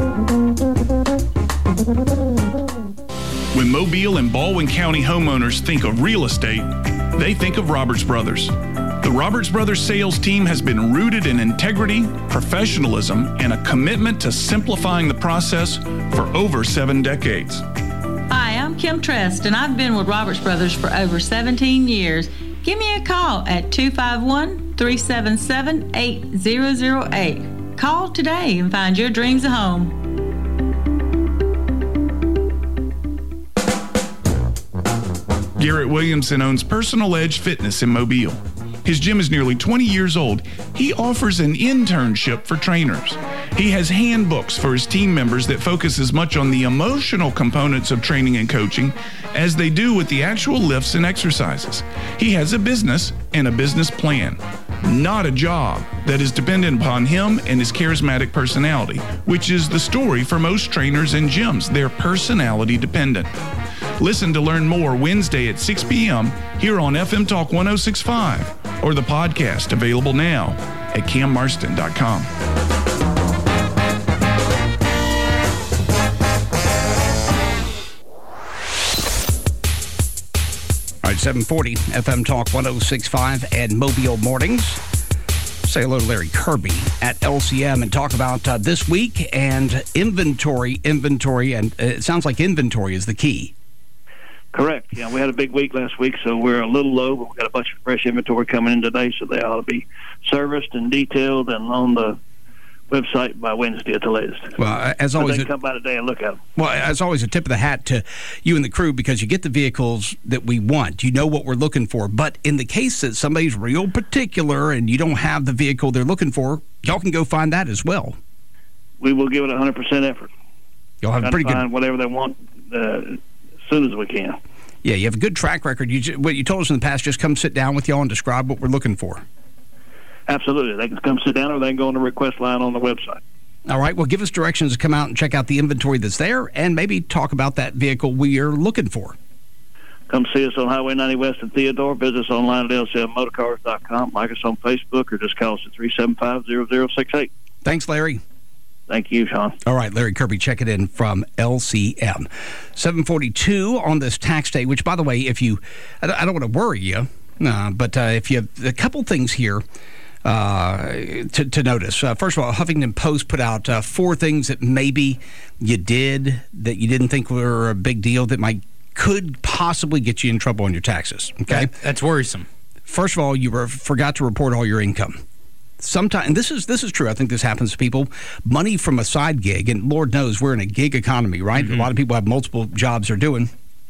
S9: When Mobile and Baldwin County homeowners think of real estate, they think of Roberts Brothers. The Roberts Brothers sales team has been rooted in integrity, professionalism, and a commitment to simplifying the process for over seven decades.
S10: Hi, I'm Kim Trest, and I've been with Roberts Brothers for over seventeen years. Give me a call at two five one, three seven seven, eight zero zero eight. Call today and find your dreams a home.
S9: Garrett Williamson owns Personal Edge Fitness in Mobile. His gym is nearly twenty years old. He offers an internship for trainers. He has handbooks for his team members that focus as much on the emotional components of training and coaching as they do with the actual lifts and exercises. He has a business and a business plan, not a job that is dependent upon him and his charismatic personality, which is the story for most trainers and gyms. They're personality dependent. Listen to learn more Wednesday at six p.m. here on F M Talk one oh six point five or the podcast available now at cam marston dot com.
S2: All right, seven forty F M Talk one oh six point five and Mobile Mornings. Say hello to Larry Kirby at L C M and talk about uh, this week and inventory, inventory, and uh, it sounds like inventory is the key.
S8: Correct. Yeah, we had a big week last week, so we're a little low, but we've got a bunch of fresh inventory coming in today, so they ought to be serviced and detailed and on the website by Wednesday at the latest.
S2: Well, as always,
S8: so they can come by today and look at them.
S2: Well, as always, a tip of the hat to you and the crew because you get the vehicles that we want. You know what we're looking for. But in the case that somebody's real particular and you don't have the vehicle they're looking for, y'all can go find that as well.
S8: We will give it one hundred percent effort.
S2: You'll have a pretty
S8: find
S2: good
S8: whatever they want uh, as soon as we can.
S2: Yeah, you have a good track record. You just, what you told us in the past, just come sit down with y'all and describe what we're looking for.
S8: Absolutely. They can come sit down or they can go on the request line on the website.
S2: All right. Well, give us directions to come out and check out the inventory that's there and maybe talk about that vehicle we are looking for.
S8: Come see us on Highway ninety West in Theodore. Visit us online at L C M motorcars dot com. Like us on Facebook or just call us at three seven five, zero zero six eight.
S2: Thanks, Larry.
S8: Thank you, Sean.
S2: All right, Larry Kirby, check it in from L C M. seven forty-two on this tax day, which, by the way, if you, I don't, I don't want to worry you, uh, but uh, if you have a couple things here uh, to, to notice. Uh, first of all, Huffington Post put out uh, four things that maybe you did that you didn't think were a big deal that might could possibly get you in trouble on your taxes. Okay,
S12: that, that's worrisome.
S2: First of all, you were, forgot to report all your income. Sometimes, and this is this is true. I think this happens to people. Money from a side gig, and Lord knows we're in a gig economy, right? Mm-hmm. A lot of people have multiple jobs they're doing.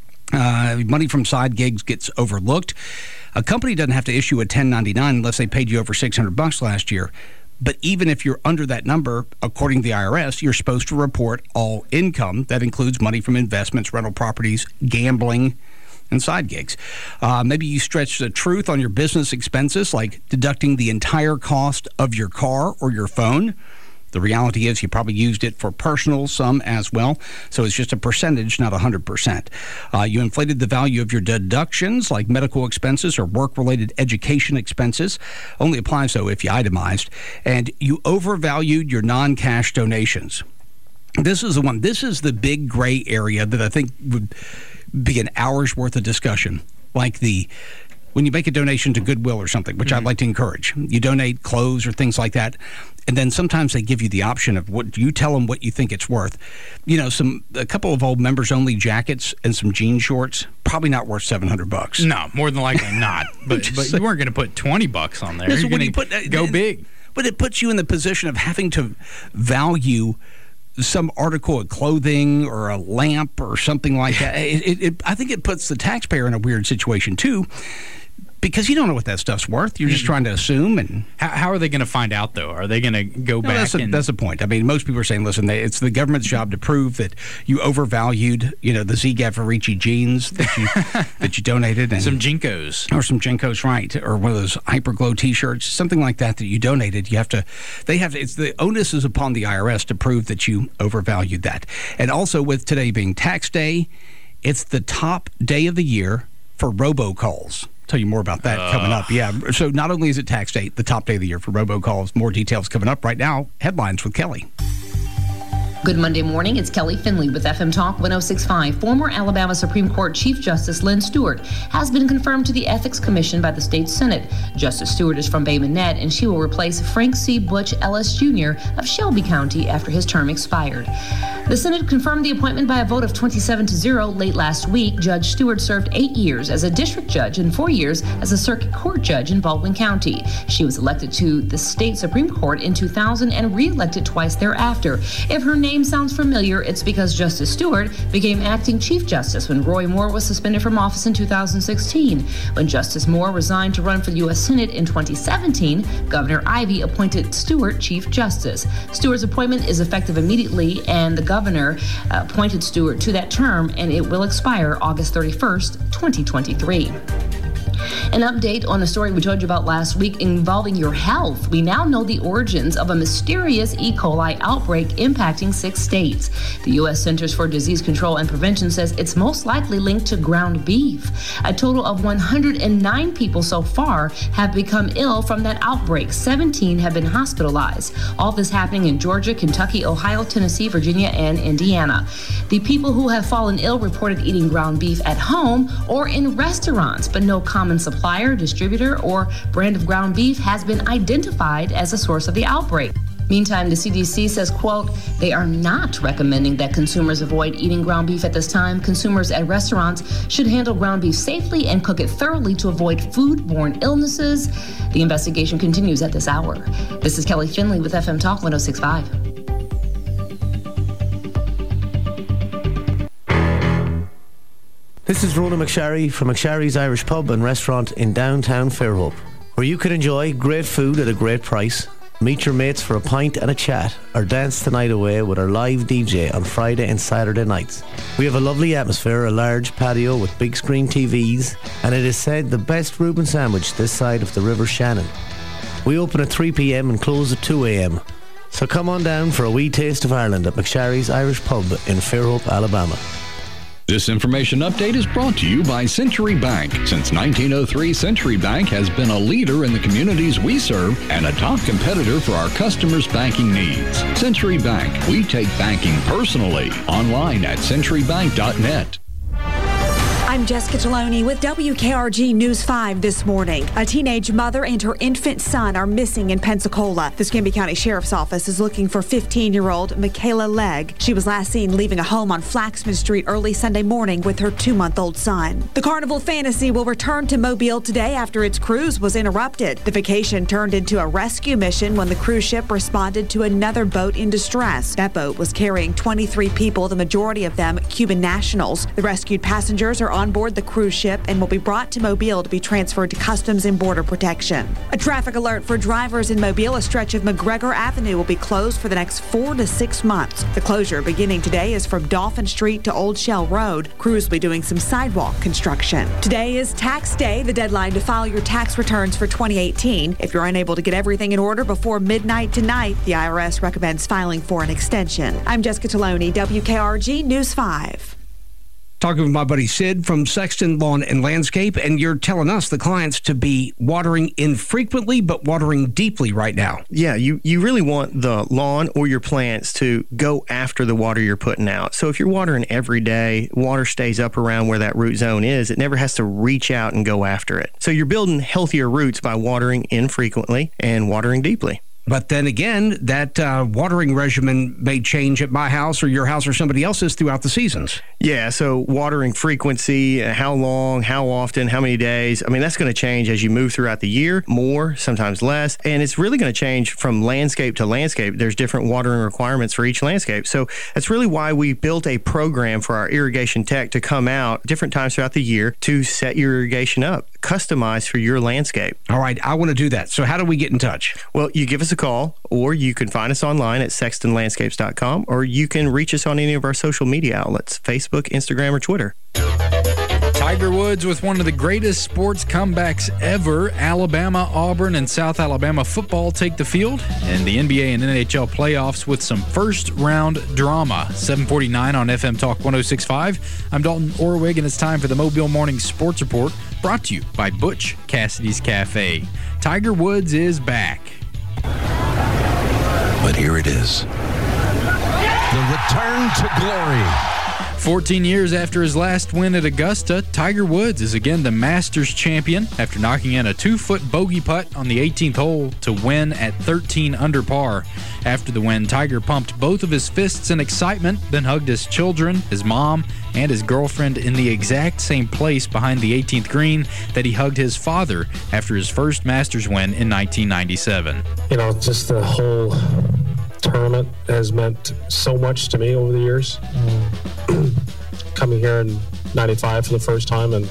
S2: Uh, money from side gigs gets overlooked. A company doesn't have to issue a ten ninety-nine unless they paid you over six hundred bucks last year. But even if you're under that number, according to the I R S, you're supposed to report all income. That includes money from investments, rental properties, gambling, and side gigs. Uh, maybe you stretch the truth on your business expenses, like deducting the entire cost of your car or your phone. The reality is you probably used it for personal, some as well. So it's just a percentage, not one hundred percent. Uh, you inflated the value of your deductions, like medical expenses or work-related education expenses. Only applies, though, if you itemized. And you overvalued your non-cash donations. This is the one. This is the big gray area that I think would be an hour's worth of discussion, like the when you make a donation to Goodwill or something, which mm-hmm. I'd like to encourage. You donate clothes or things like that, and then sometimes they give you the option of what you tell them what you think it's worth. You know, some a couple of old members-only jackets and some jean shorts, probably not worth seven hundred bucks.
S12: No, more than likely not. But but you weren't going to put twenty bucks on there. You're
S2: when
S12: going
S2: you put
S12: to go big.
S2: But it puts you in the position of having to value some article of clothing or a lamp or something like that, it, it, it, I think it puts the taxpayer in a weird situation too, because you don't know what that stuff's worth. You're just trying to assume. And
S12: how, how are they going to find out, though? Are they going to go
S2: no,
S12: back?
S2: That's, a,
S12: and...
S2: that's the point. I mean, most people are saying, listen, they, it's the government's job to prove that you overvalued, you know, the Z. Gavarici jeans that you that you donated, and
S12: some Jinkos,
S2: or some Jinkos, right, or one of those Hyperglow T-shirts, something like that that you donated. You have to. They have to. It's the onus is upon the I R S to prove that you overvalued that. And also, with today being tax day, it's the top day of the year for robocalls. Tell you more about that uh. coming up. Yeah. So not only is it tax day, the top day of the year for robocalls. More details coming up right now. Headlines with Kelly.
S6: Good Monday morning. It's Kelly Finley with F M Talk one oh six point five. Former Alabama Supreme Court Chief Justice Lynn Stewart has been confirmed to the Ethics Commission by the state Senate. Justice Stewart is from Bay Minette, and she will replace Frank C. Butch Ellis Junior of Shelby County after his term expired. The Senate confirmed the appointment by a vote of twenty-seven to zero late last week. Judge Stewart served eight years as a district judge and four years as a circuit court judge in Baldwin County. She was elected to the state Supreme Court in two thousand and re-elected twice thereafter. If her name sounds familiar, it's because Justice Stewart became acting Chief Justice when Roy Moore was suspended from office in two thousand sixteen. When Justice Moore resigned to run for the U S Senate in twenty seventeen, Governor Ivey appointed Stewart Chief Justice. Stewart's appointment is effective immediately, and the governor uh, appointed Stewart to that term, and it will expire August thirty-first, twenty twenty-three. An update on a story we told you about last week involving your health. We now know the origins of a mysterious E. coli outbreak impacting six states. The U S Centers for Disease Control and Prevention says it's most likely linked to ground beef. A total of one hundred nine people so far have become ill from that outbreak. seventeen have been hospitalized. All this happening in Georgia, Kentucky, Ohio, Tennessee, Virginia, and Indiana. The people who have fallen ill reported eating ground beef at home or in restaurants, but no common supplier, distributor, or brand of ground beef has been identified as a source of the outbreak. Meantime, the C D C says, quote, they are not recommending that consumers avoid eating ground beef at this time. Consumers at restaurants should handle ground beef safely and cook it thoroughly to avoid foodborne illnesses. The investigation continues at this hour. This is Kelly Finley with F M Talk one oh six point five.
S11: This is Ronan McSharry from McSharry's Irish Pub and Restaurant in downtown Fairhope, where you can enjoy great food at a great price, meet your mates for a pint and a chat, or dance the night away with our live D J on Friday and Saturday nights. We have a lovely atmosphere, a large patio with big screen T Vs, and it is said the best Reuben sandwich this side of the River Shannon. We open at three p.m. and close at two a.m. So come on down for a wee taste of Ireland at McSharry's Irish Pub in Fairhope, Alabama.
S5: This information update is brought to you by Century Bank. Since nineteen oh three, Century Bank has been a leader in the communities we serve and a top competitor for our customers' banking needs. Century Bank, we take banking personally. Online at century bank dot net.
S7: I'm Jessica Taloni with W K R G News five this morning. A teenage mother and her infant son are missing in Pensacola. The Escambia County Sheriff's Office is looking for fifteen-year-old Michaela Legg. She was last seen leaving a home on Flaxman Street early Sunday morning with her two-month-old son. The Carnival Fantasy will return to Mobile today after its cruise was interrupted. The vacation turned into a rescue mission when the cruise ship responded to another boat in distress. That boat was carrying twenty-three people, the majority of them Cuban nationals. The rescued passengers are on board the cruise ship and will be brought to Mobile to be transferred to Customs and Border Protection. A traffic alert for drivers in Mobile. A stretch of McGregor Avenue will be closed for the next four to six months. The closure beginning today is from Dolphin Street to Old Shell Road. Crews will be doing some sidewalk construction. Today is tax day, the deadline to file your tax returns for twenty eighteen. If you're unable to get everything in order before midnight tonight, the I R S recommends filing for an extension. I'm Jessica Taloni, W K R G News five.
S2: Talking with my buddy Sid from Sexton Lawn and Landscape, and you're telling us, the clients, to be watering infrequently but watering deeply right now.
S13: Yeah, you, you really want the lawn or your plants to go after the water you're putting out. So if you're watering every day, water stays up around where that root zone is. It never has to reach out and go after it. So you're building healthier roots by watering infrequently and watering deeply.
S2: But then again, that uh, watering regimen may change at my house or your house or somebody else's throughout the seasons.
S13: Yeah, so watering frequency, how long, how often, how many days, I mean, that's going to change as you move throughout the year, more, sometimes less, and it's really going to change from landscape to landscape. There's different watering requirements for each landscape. So that's really why we built a program for our irrigation tech to come out different times throughout the year to set your irrigation up, customized for your landscape.
S2: All right, I want to do that. So how do we get in touch?
S13: Well, you give us a call, or you can find us online at sexton landscapes dot com, or you can reach us on any of our social media outlets, Facebook, Instagram, or Twitter.
S12: Tiger Woods with one of the greatest sports comebacks ever. Alabama, Auburn, and South Alabama football take the field, and the N B A and N H L playoffs with some first-round drama. seven forty-nine on F M Talk one oh six point five. I'm Dalton Orwig, and it's time for the Mobile Morning Sports Report, brought to you by Butch Cassidy's Cafe. Tiger Woods is back.
S4: But here it is. The return to glory.
S12: fourteen years after his last win at Augusta, Tiger Woods is again the Masters champion after knocking in a two-foot bogey putt on the eighteenth hole to win at thirteen under par. After the win, Tiger pumped both of his fists in excitement, then hugged his children, his mom, and his girlfriend in the exact same place behind the eighteenth green that he hugged his father after his first Masters win in nineteen ninety-seven.
S14: You know, just the whole tournament has meant so much to me over the years. Um, coming here in ninety-five for the first time and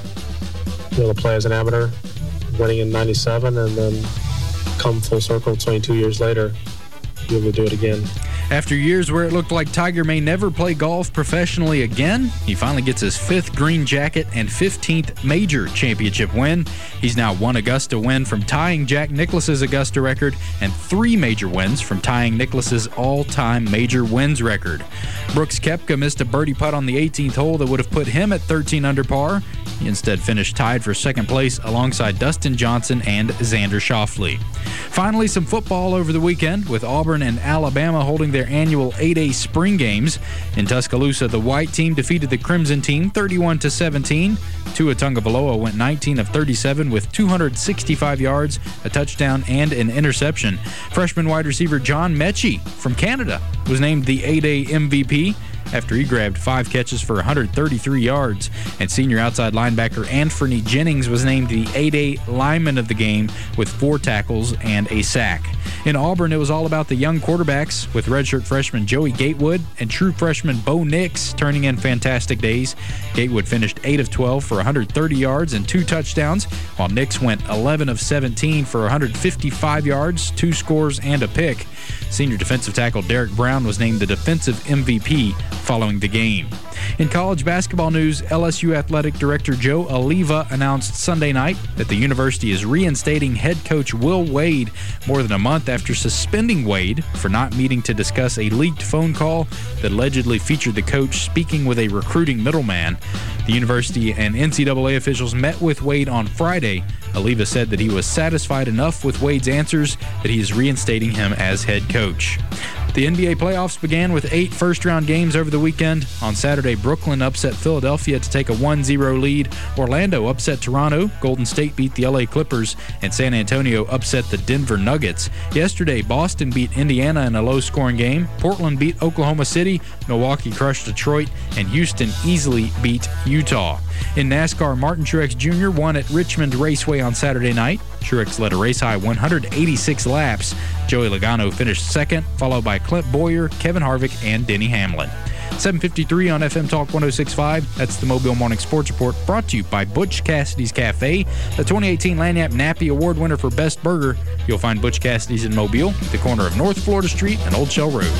S14: be able to play as an amateur, winning in ninety-seven, and then come full circle twenty-two years later, be able to do it again.
S12: After years where it looked like Tiger may never play golf professionally again, he finally gets his fifth green jacket and fifteenth major championship win. He's now one Augusta win from tying Jack Nicklaus's Augusta record and three major wins from tying Nicklaus's all-time major wins record. Brooks Koepka missed a birdie putt on the eighteenth hole that would have put him at thirteen under par. He instead finished tied for second place alongside Dustin Johnson and Xander Schauffele. Finally, some football over the weekend with Auburn and Alabama holding their annual eight A spring games. In Tuscaloosa, the white team defeated the crimson team thirty-one to seventeen. Tua Tagovailoa went nineteen of thirty-seven with two hundred sixty-five yards, a touchdown, and an interception. Freshman wide receiver John Mechie from Canada was named the eight A M V P after he grabbed five catches for one hundred thirty-three yards. And senior outside linebacker Anthony Jennings was named the eight A lineman of the game with four tackles and a sack. In Auburn, it was all about the young quarterbacks, with redshirt freshman Joey Gatewood and true freshman Bo Nix turning in fantastic days. Gatewood finished eight of twelve for one hundred thirty yards and two touchdowns, while Nix went eleven of seventeen for one hundred fifty-five yards, two scores, and a pick. Senior defensive tackle Derek Brown was named the defensive M V P following the game. In college basketball news, L S U Athletic Director Joe Alleva announced Sunday night that the university is reinstating head coach Will Wade more than a month after suspending Wade for not meeting to discuss a leaked phone call that allegedly featured the coach speaking with a recruiting middleman. The university and N C double A officials met with Wade on Friday. Alleva said that he was satisfied enough with Wade's answers that he is reinstating him as head coach. The N B A playoffs began with eight first-round games over the weekend. On Saturday, Brooklyn upset Philadelphia to take a one zero lead. Orlando upset Toronto. Golden State beat the L A Clippers. And San Antonio upset the Denver Nuggets. Yesterday, Boston beat Indiana in a low-scoring game. Portland beat Oklahoma City. Milwaukee crushed Detroit. And Houston easily beat Utah. In NASCAR, Martin Truex Junior won at Richmond Raceway on Saturday night. Truex led a race-high one hundred eighty-six laps. Joey Logano finished second, followed by Clint Boyer, Kevin Harvick, and Denny Hamlin. seven fifty-three on F M Talk one oh six point five. That's the Mobile Morning Sports Report, brought to you by Butch Cassidy's Cafe, the twenty eighteen Lagniappe Nappy Award winner for Best Burger. You'll find Butch Cassidy's in Mobile at the corner of North Florida Street and Old Shell Road.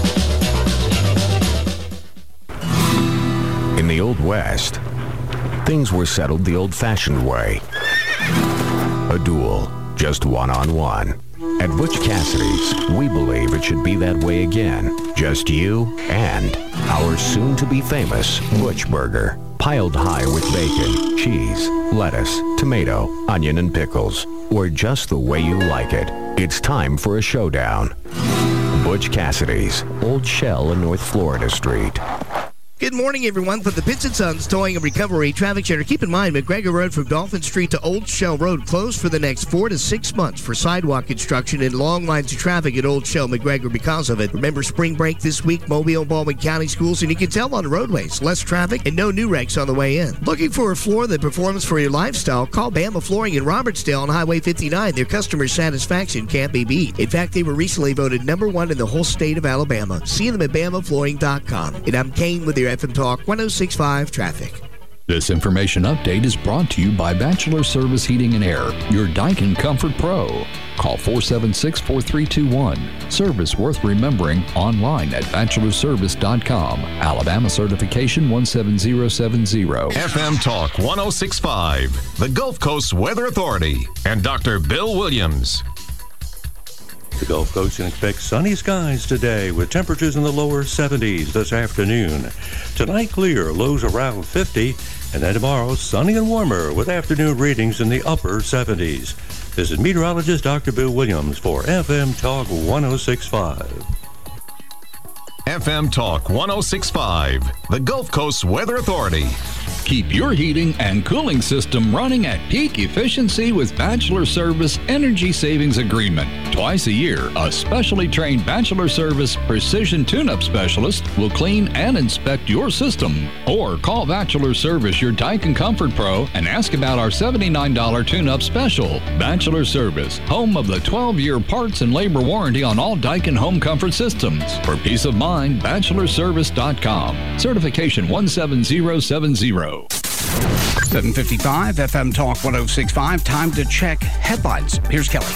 S23: In the Old West, things were settled the old-fashioned way. A duel, just one-on-one. At Butch Cassidy's, we believe it should be that way again. Just you and our soon-to-be famous Butch Burger. Piled high with bacon, cheese, lettuce, tomato, onion, and pickles. Or just the way you like it. It's time for a showdown. Butch Cassidy's, Old Shell and North Florida Street.
S3: Good morning, everyone. For the Pitts and Sons Towing and Recovery Traffic Center, keep in mind McGregor Road from Dolphin Street to Old Shell Road closed for the next four to six months for sidewalk construction and long lines of traffic at Old Shell McGregor because of it. Remember spring break this week, Mobile and Baldwin County schools, and you can tell on the roadways, less traffic and no new wrecks on the way in. Looking for a floor that performs for your lifestyle? Call Bama Flooring in Robertsdale on Highway fifty-nine. Their customer satisfaction can't be beat. In fact, they were recently voted number one in the whole state of Alabama. See them at bama flooring dot com. And I'm Kane with your F M Talk one oh six point five traffic.
S5: This information update is brought to you by Bachelor Service Heating and Air, your Daikin Comfort Pro. Call four seven six, four three two one. Service worth remembering online at bachelor service dot com. Alabama certification one seven zero seven zero.
S1: F M Talk one oh six point five, the Gulf Coast Weather Authority, and Doctor Bill Williams.
S15: The Gulf Coast can expect sunny skies today with temperatures in the lower seventies this afternoon. Tonight clear, lows around fifty, and then tomorrow sunny and warmer with afternoon readings in the upper seventies. This is meteorologist Doctor Bill Williams for F M Talk one oh six point five.
S1: F M Talk one oh six point five, the Gulf Coast Weather Authority.
S5: Keep your heating and cooling system running at peak efficiency with Bachelor Service Energy Savings Agreement. Twice a year, a specially trained Bachelor Service Precision Tune-Up Specialist will clean and inspect your system. Or call Bachelor Service, your Daikin Comfort Pro, and ask about our seventy-nine dollars tune-up special. Bachelor Service, home of the twelve-year parts and labor warranty on all Daikin home comfort systems. For peace of mind, bachelor service dot com. Certification one seven zero seven zero.
S2: seven fifty-five, F M Talk one oh six point five. Time to check headlines. Here's Kelly.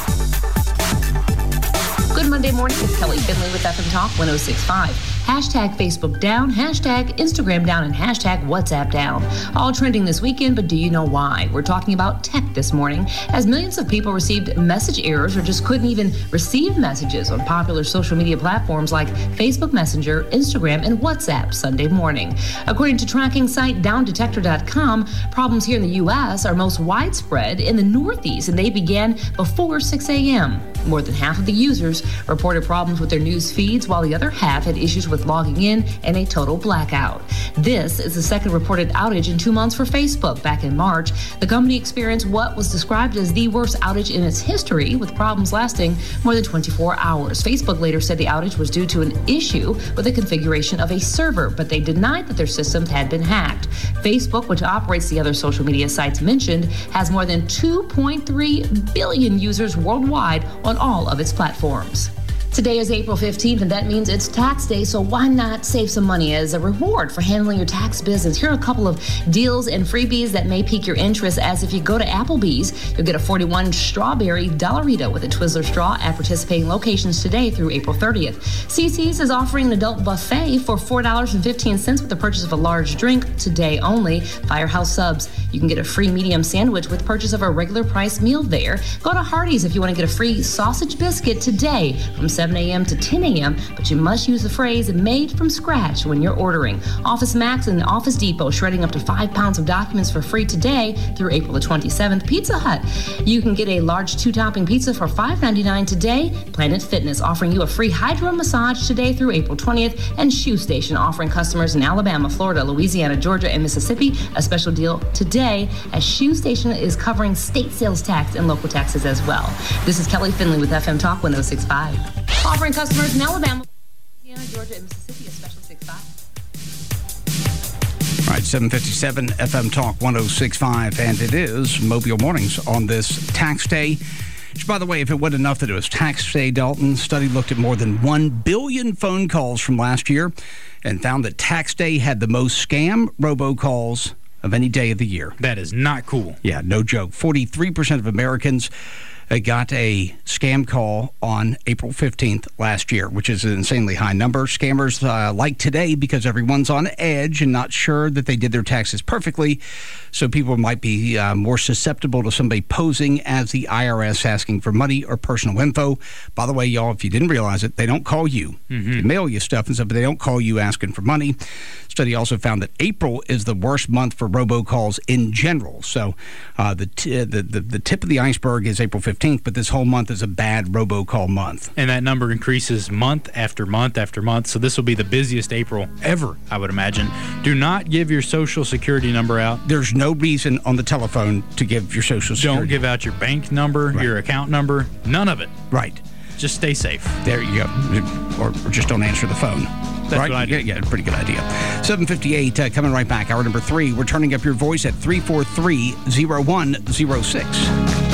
S6: Good Monday morning. It's Kelly Finley with F M Talk one oh six point five. Hashtag Facebook down, hashtag Instagram down, and hashtag WhatsApp down. All trending this weekend, but do you know why? We're talking about tech this morning, as millions of people received message errors or just couldn't even receive messages on popular social media platforms like Facebook Messenger, Instagram, and WhatsApp Sunday morning. According to tracking site down detector dot com, problems here in the U S are most widespread in the Northeast, and they began before six a.m. More than half of the users reported problems with their news feeds, while the other half had issues with logging in and a total blackout. This is the second reported outage in two months for Facebook. Back in March, the company experienced what was described as the worst outage in its history, with problems lasting more than twenty-four hours. Facebook later said the outage was due to an issue with the configuration of a server, but they denied that their systems had been hacked. Facebook, which operates the other social media sites mentioned, has more than two point three billion users worldwide on all of its platforms. Today is April fifteenth, and that means it's tax day, so why not save some money as a reward for handling your tax business? Here are a couple of deals and freebies that may pique your interest, as if you go to Applebee's, you'll get a forty-one strawberry Dollarita with a Twizzler straw at participating locations today through April thirtieth. C C's is offering an adult buffet for four dollars and fifteen cents with the purchase of a large drink today only. Firehouse Subs, you can get a free medium sandwich with purchase of a regular price meal there. Go to Hardee's if you want to get a free sausage biscuit today from seven a.m. to ten a.m., but you must use the phrase made from scratch when you're ordering. Office Max and Office Depot shredding up to five pounds of documents for free today through April the twenty-seventh. Pizza Hut, you can get a large two-topping pizza for five ninety-nine today. Planet Fitness offering you a free hydro massage today through April twentieth. And Shoe Station offering customers in Alabama, Florida, Louisiana, Georgia, and Mississippi a special deal today, as Shoe Station is covering state sales tax and local taxes as well. This is Kelly Finley with F M Talk one oh six point five. Offering customers in Alabama, Louisiana, Georgia, and Mississippi a special six five.
S2: All right, seven fifty-seven F M Talk one oh six point five, and it is Mobile Mornings on this tax day. Which, by the way, if it wasn't enough that it was tax day, Dalton, study looked at more than one billion phone calls from last year and found that tax day had the most scam robocalls of any day of the year.
S12: That is not cool.
S2: Yeah, no joke. forty-three percent of Americans uh, got a scam call on April fifteenth last year, which is an insanely high number. Scammers uh, like today because everyone's on edge and not sure that they did their taxes perfectly, so people might be uh, more susceptible to somebody posing as the I R S asking for money or personal info. By the way, y'all, if you didn't realize it, they don't call you. Mm-hmm. They mail you stuff and stuff, but they don't call you asking for money. Study also found that April is the worst month for robocalls in general. So uh, the, t- the, the the tip of the iceberg is April fifteenth. fifteenth, but this whole month is a bad robocall month.
S12: And that number increases month after month after month, so this will be the busiest April ever, I would imagine. Do not give your Social Security number out.
S2: There's no reason on the telephone to give your Social Security.
S12: Don't give out your bank number, right. your account number, none of it.
S2: Right.
S12: Just stay safe.
S2: There you go. Or, or just don't answer the phone.
S12: That's
S2: right?
S12: what I do.
S2: Yeah, yeah, pretty good idea. seven fifty-eight, uh, coming right back. Hour number three. We're turning up your voice at three four three, zero one zero six.